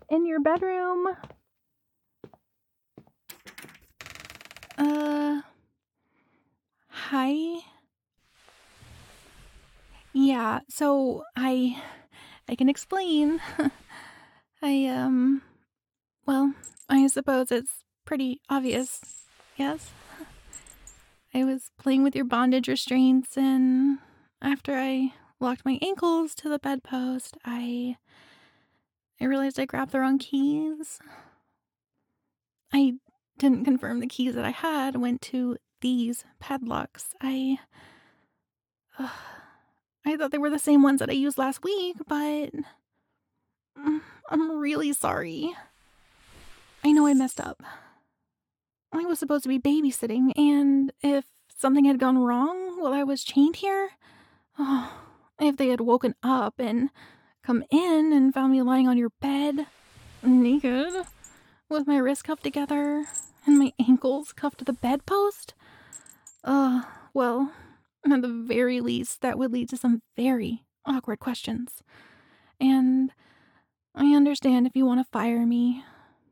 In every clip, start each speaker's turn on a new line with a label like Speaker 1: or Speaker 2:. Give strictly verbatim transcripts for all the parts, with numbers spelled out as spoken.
Speaker 1: in your bedroom. Uh, hi. Yeah, so I I can explain. I um well, I suppose it's pretty obvious. Yes. I was playing with your bondage restraints, and after I locked my ankles to the bedpost, I I realized I grabbed the wrong keys. I didn't confirm the keys that I had went to these padlocks. I uh, I thought they were the same ones that I used last week, but mm, I'm really sorry. I know I messed up. I was supposed to be babysitting, and if something had gone wrong while I was chained here, oh, if they had woken up and come in and found me lying on your bed, naked, with my wrists cuffed together and my ankles cuffed to the bedpost, uh, well, at the very least, that would lead to some very awkward questions. And I understand if you want to fire me.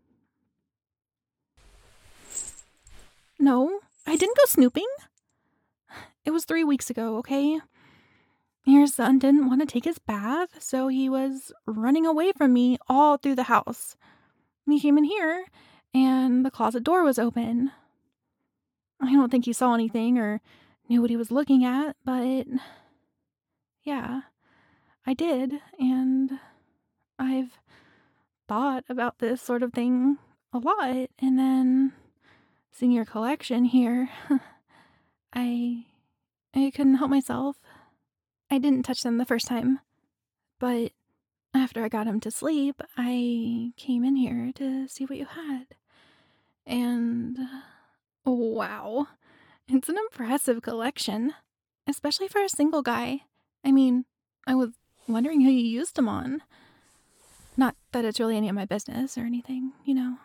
Speaker 1: No, I didn't go snooping. It was three weeks ago, okay? Your son didn't want to take his bath, so he was running away from me all through the house. He came in here, and the closet door was open. I don't think he saw anything or knew what he was looking at, but yeah, I did, and I've thought about this sort of thing a lot, and then seeing your collection here, I I couldn't help myself. I didn't touch them the first time, but after I got him to sleep, I came in here to see what you had. And wow, it's an impressive collection, especially for a single guy. I mean, I was wondering who you used them on. Not that it's really any of my business or anything, you know.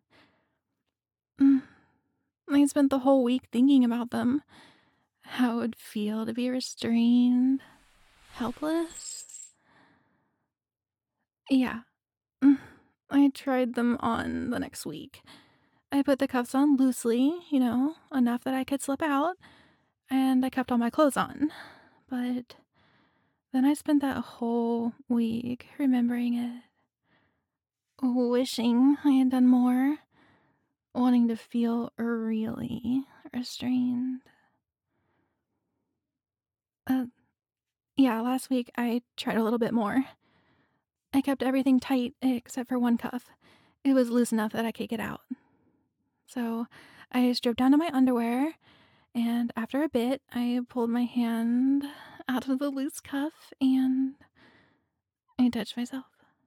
Speaker 1: Mm. I spent the whole week thinking about them. How it would feel to be restrained, helpless. Yeah. Mm. I tried them on the next week. I put the cuffs on loosely, you know, enough that I could slip out, and I kept all my clothes on. But then I spent that whole week remembering it, wishing I had done more, wanting to feel really restrained. Uh, yeah, last week I tried a little bit more. I kept everything tight except for one cuff. It was loose enough that I could get out. So I stripped down to my underwear, and after a bit, I pulled my hand out of the loose cuff and I touched myself.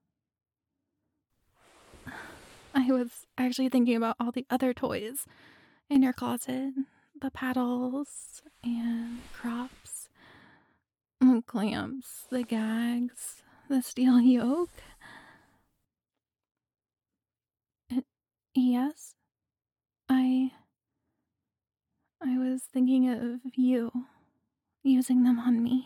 Speaker 1: I was actually thinking about all the other toys in your closet, the paddles and crops, the clamps, the gags, the steel yoke. Uh, yes, I. I was thinking of you using them on me.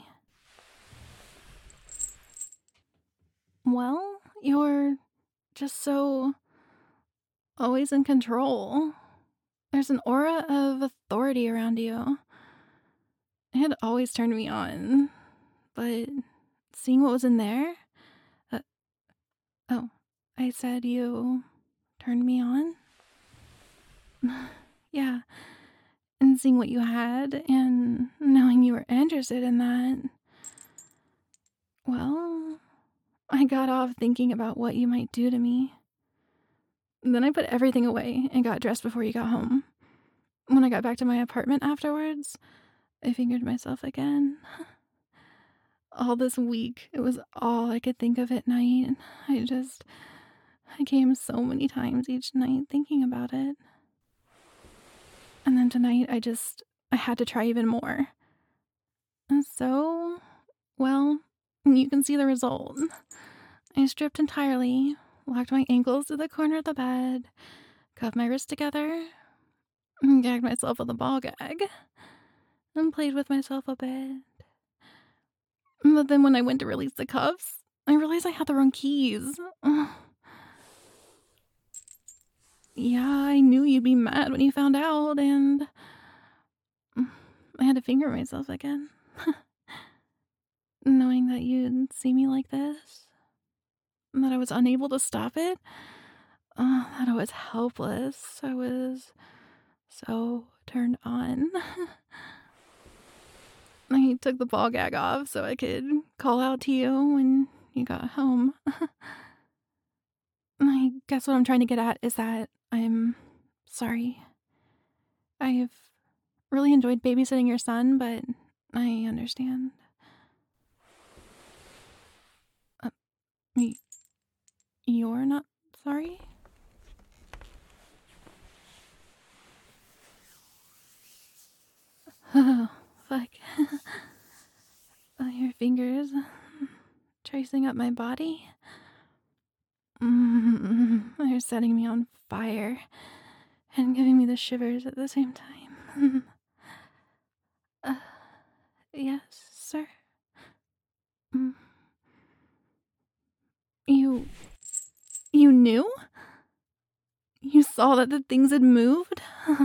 Speaker 1: Well, you're just so always in control. There's an aura of authority around you. It had always turned me on, but seeing what was in there, uh, oh, I said you turned me on? Yeah, and seeing what you had and knowing you were interested in that, well, I got off thinking about what you might do to me. Then I put everything away and got dressed before you got home. When I got back to my apartment afterwards, I fingered myself again. All this week, it was all I could think of at night. I just, I came so many times each night thinking about it. And then tonight, I just, I had to try even more. And so, well, you can see the result. I stripped entirely, locked my ankles to the corner of the bed, cuffed my wrists together, gagged myself with a ball gag, and played with myself a bit. But then when I went to release the cuffs, I realized I had the wrong keys. Ugh. Yeah, I knew you'd be mad when you found out, and I had to finger myself again. Knowing that you'd see me like this, and that I was unable to stop it, uh, that I was helpless. I was so turned on. I took the ball gag off so I could call out to you when you got home. I guess what I'm trying to get at is that I'm sorry. I've really enjoyed babysitting your son, but I understand. Uh, y- you're not sorry? Oh, fuck. Uh, your fingers tracing up my body. Mm, they're setting me on fire and giving me the shivers at the same time. uh, yes, sir. Mm, you. You knew? You saw that the things had moved?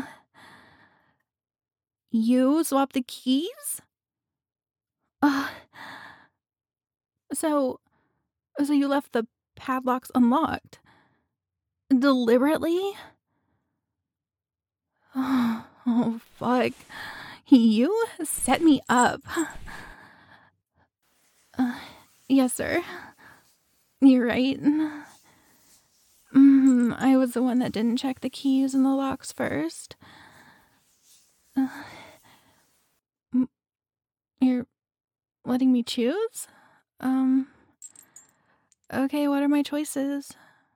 Speaker 1: You swapped the keys? Uh, so. So you left the padlocks unlocked? Deliberately? Oh, fuck. You set me up. Uh, yes, sir. You're right. Mm, I was the one that didn't check the keys and the locks first. Uh, you're letting me choose? Um, okay, what are my choices?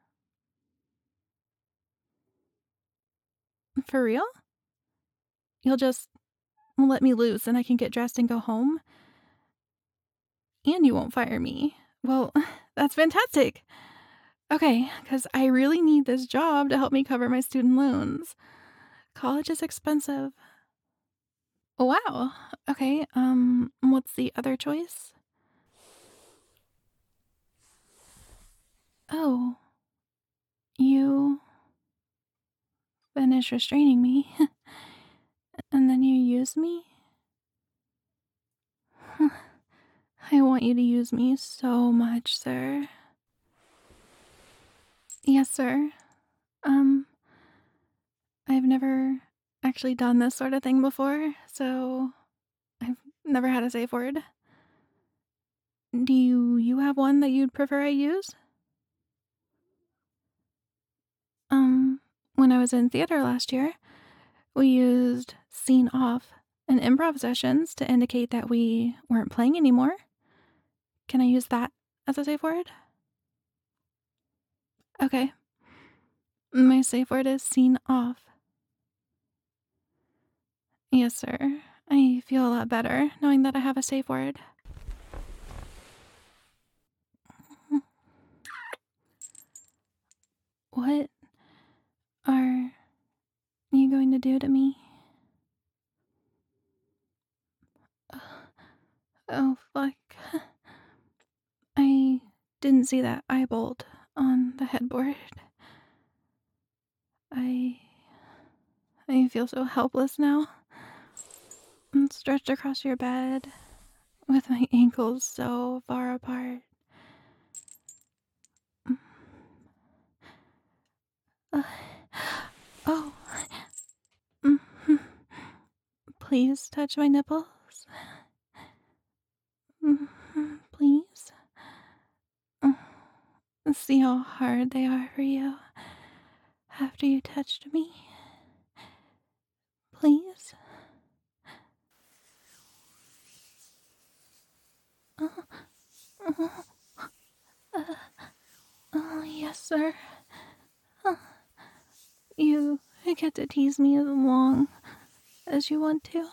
Speaker 1: For real? You'll just let me loose and I can get dressed and go home? And you won't fire me. Well, that's fantastic. Okay, because I really need this job to help me cover my student loans. College is expensive. Wow. Okay, um, what's the other choice? Oh, you finish restraining me, and then you use me? I want you to use me so much, sir. Yes, sir. Um, I've never actually done this sort of thing before, so I've never had a safe word. Do you, you have one that you'd prefer I use? Um, when I was in theater last year, we used scene off and improv sessions to indicate that we weren't playing anymore. Can I use that as a safe word? Okay. My safe word is scene off. Yes, sir. I feel a lot better knowing that I have a safe word. What are you going to do to me? Oh, fuck. I didn't see that eye bolt on the headboard. I. I feel so helpless now. I'm stretched across your bed with my ankles so far apart. Uh, oh. Mm-hmm. Please touch my nipples. Mm-hmm. Please. See how hard they are for you after you touched me. Please. Uh, uh, uh, uh, yes, sir. Uh, you get to tease me as long as you want to.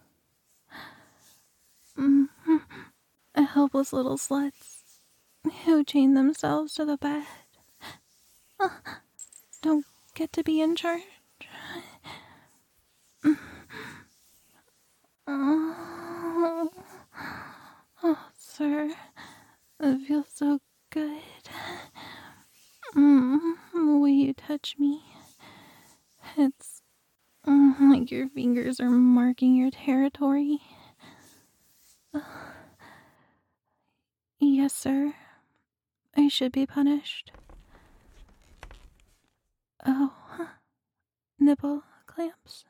Speaker 1: Mm-hmm. Helpless little sluts who chain themselves to the bed. Uh, don't get to be in charge. Oh, oh, sir, it feels so good. Mm, the way you touch me, It's uh, like your fingers are marking your territory. Uh, yes, sir. I should be punished. Oh, nipple clamps.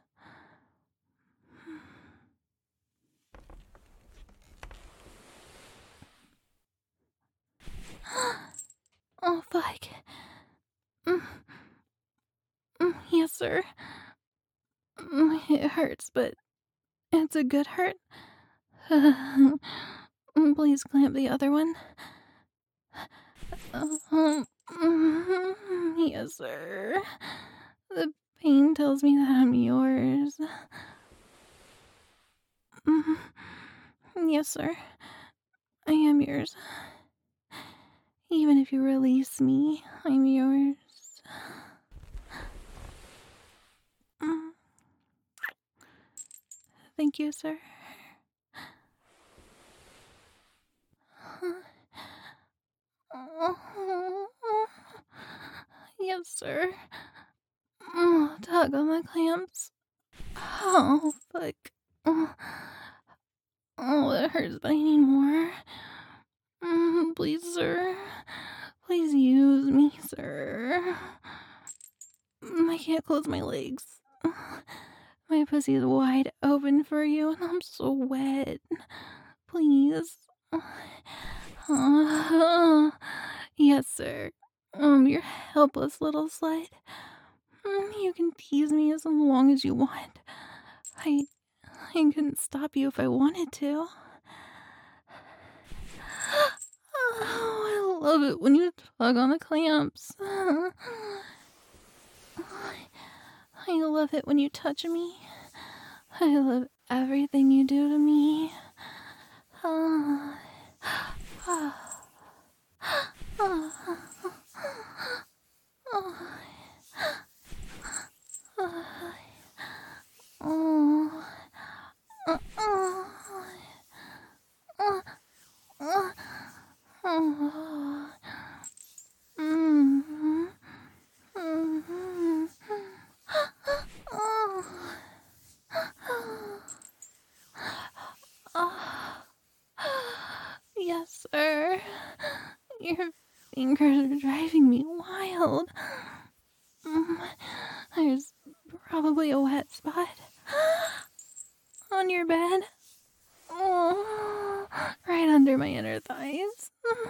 Speaker 1: Oh, fuck. Mm. Mm, yes, sir. Mm, it hurts, but it's a good hurt. Uh, please clamp the other one. Uh, mm, yes, sir. The pain tells me that I'm yours. Mm, yes, sir. I am yours. Even if you release me, I'm yours. Mm. Thank you, sir. Yes, sir. Oh, tug on the clamps. Oh, fuck. Oh, oh, it hurts, but I need more. Mm, please, sir. Please use me, sir. I can't close my legs. My pussy is wide open for you, and I'm so wet. Please. Uh, yes, sir. Um, your helpless little slut. You can tease me as long as you want. I, I couldn't stop you if I wanted to. Oh, I love it when you tug on the clamps. I love it when you touch me. I love everything you do to me. Oh, oh, oh, oh, oh, mm-hmm. Mm-hmm. Oh. Oh. Yes, sir. Your fingers are driving me wild. Mm, There's probably a wet spot on your bed. Oh, right under my inner thighs.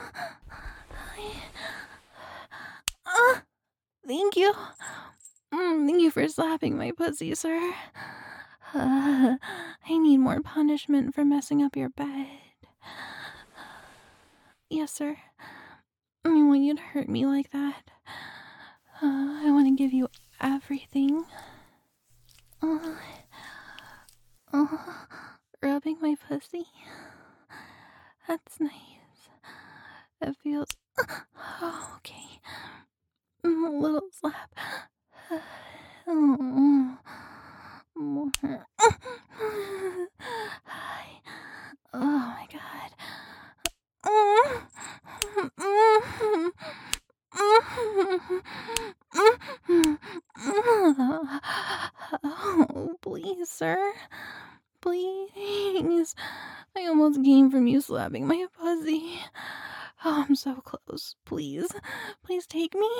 Speaker 1: Uh, thank you. Mm, thank you for slapping my pussy, sir. Uh, I need more punishment for messing up your bed. Yes, sir. I want you to hurt me like that. Uh, I want to give you everything. Uh, uh, rubbing my pussy. That's nice. It feels... Oh, okay. A little slap. Oh, more. Hi. Oh my god. Oh, please, sir. Please. I almost came from you slapping my pussy. Oh, I'm so close. Please. Please take me.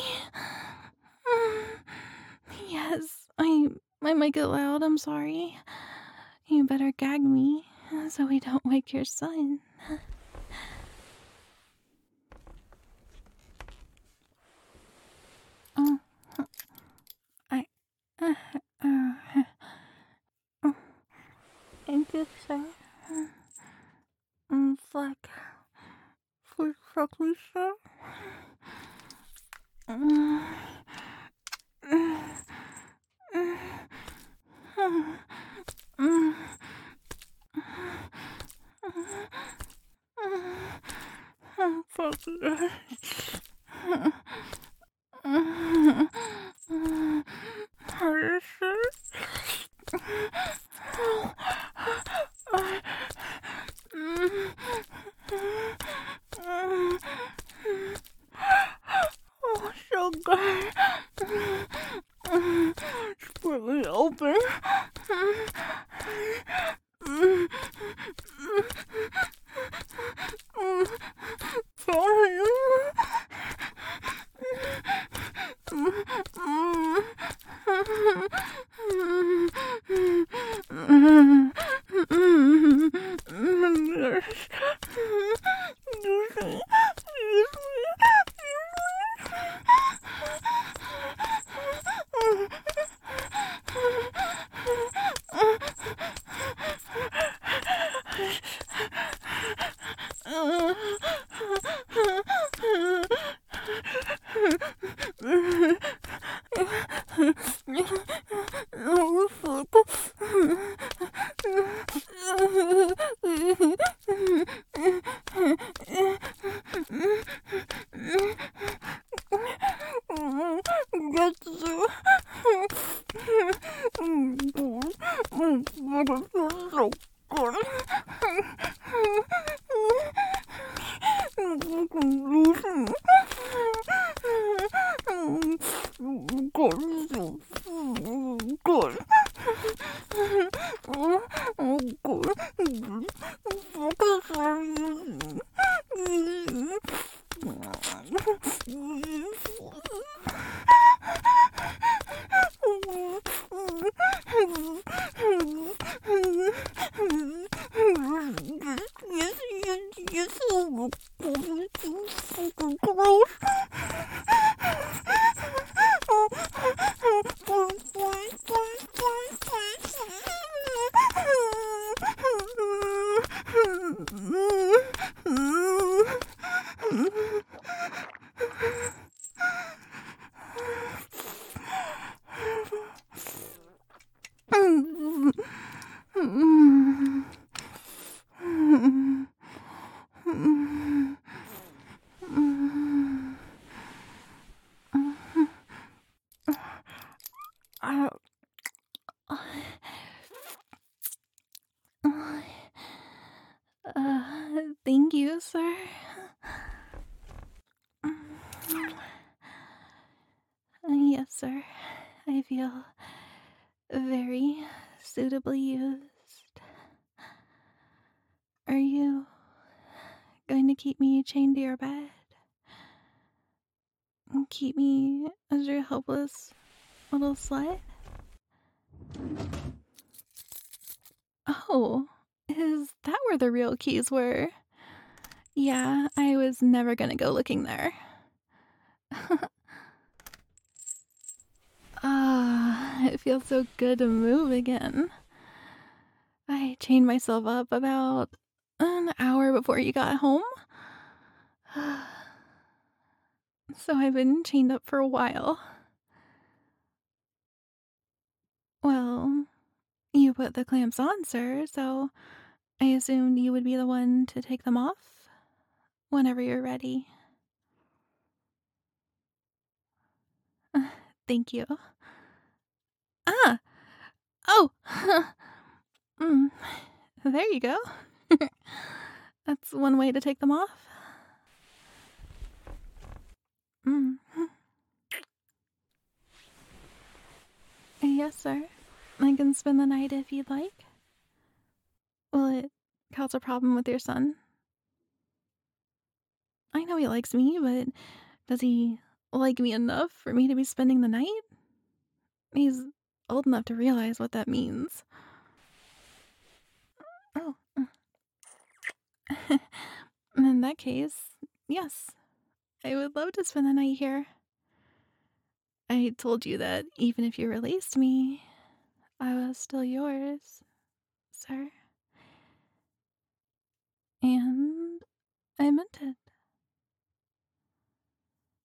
Speaker 1: Yes, I I might get loud. I'm sorry. You better gag me so we don't wake your son. Oh, I, uh, uh, uh, thank you, sir. Um, fuck, fuck, fuck me, sir. Um, fuck you. Harder, sir. Oh, so good. Uh, thank you, sir. Yes, sir. I feel very suitably used. Are you going to keep me chained to your bed? Keep me as your helpless little slut? Oh, is that where the real keys were? Yeah, I was never gonna go looking there. Ah, it feels so good to move again. I chained myself up about an hour before you got home. So I've been chained up for a while. Well, you put the clamps on, sir, so I assumed you would be the one to take them off whenever you're ready. Thank you. Ah! Oh! mm, there you go. That's one way to take them off. Mm. Yes, sir. I can spend the night if you'd like. Will it cause a problem with your son? I know he likes me, but does he like me enough for me to be spending the night? He's old enough to realize what that means. Oh. In that case, yes, I would love to spend the night here. I told you that even if you released me, I was still yours, sir. And I meant it.